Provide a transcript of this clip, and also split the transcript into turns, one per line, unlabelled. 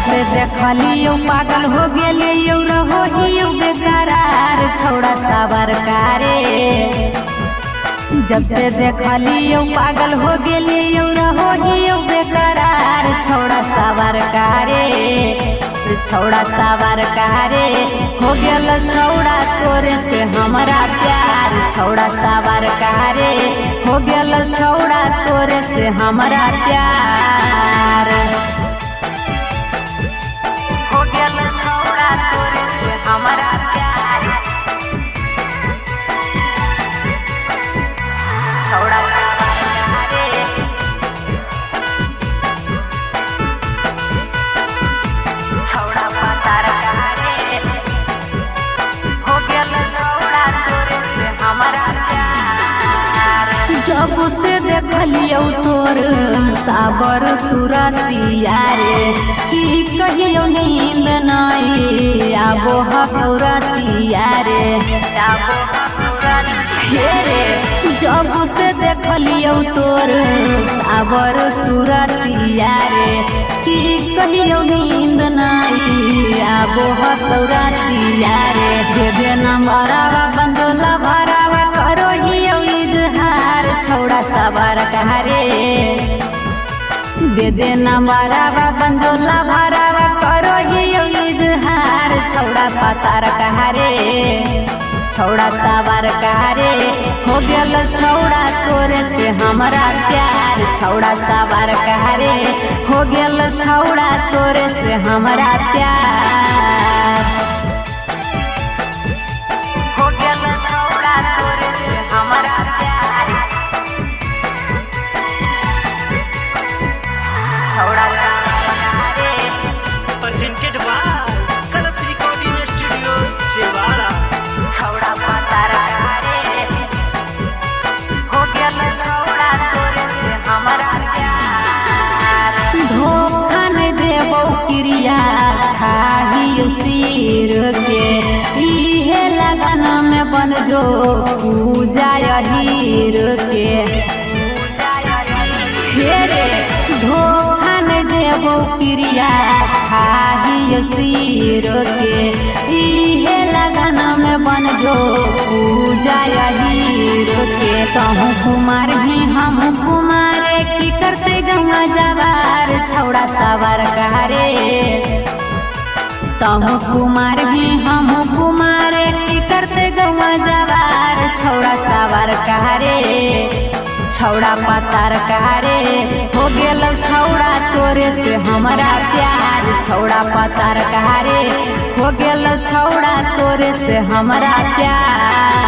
से देखलियो पागल हो गेलियो रहो हियो बेकरार छौड़ा सावर कारे। जब से देखलियो पागल हो गेलियो रहो हियो बेकरार छौड़ा सावर कारे। छौड़ा सावर कारे हो गेल छौड़ा तोरे से हमारा प्यार। छौड़ा सावर कारे हो गेल छौड़ा तोरे से हमारा प्यार। हो गेल छौड़ा तोरे से हमारा प्यार। छौड़ा सावर कारे छौड़ा पतार कारे हो गेल छौड़ा तोरे से हमारा प्यार। जब से देखलियो तोर सावर सुरतिया रे कि कहियो नींद नहीं आबो हौरतिया रे आबो हे रे। जब से देखलियो तोर सावर सुरतिया रे कि कहियो नींद नहीं आबो हौरतिया रे। दे दे नंबरवा बंदोला भरावा करो हियो इजहार छौड़ा सावर कारे। दे दे नंबरवा बंदोला भरावा करो हियो इजहार छौड़ा पतार कारे। छौड़ा सावर कारे हो गेल छौड़ा तोरे से हमारा प्यार। छौड़ा सावर कारे हो गेल छौड़ा तोरे से हमारा प्यार। हो गेल छौड़ा तोरे से हमारा प्यार। छौड़ा सावर कारे
presented by Colors Recording Studio, Chewala।
छौड़ा पतार कारे हो गेल छौड़ा तोरे से हमारा प्यार। धोखा नहीं देबो क्रिया खाही सिर के इहे लगन में बन जो पूजा हीर के। हे रे धोखा नहीं देबो क्रिया खाही सिर के इहे लगन में बन जो पूजा हीर के। कहूँ कुमार ही हम कुमारे की करते गंगा जवार छौड़ा सावर कारे। कहूँ कुमार ही हम कुमारे की करते गंगा जवार छौड़ा सावर कारे। छौड़ा पतार कारे हो गेल छौड़ा तोरे से हमारा प्यार। छौड़ा पतार कारे हो गेल छौड़ा तोरे से हमारा प्यार।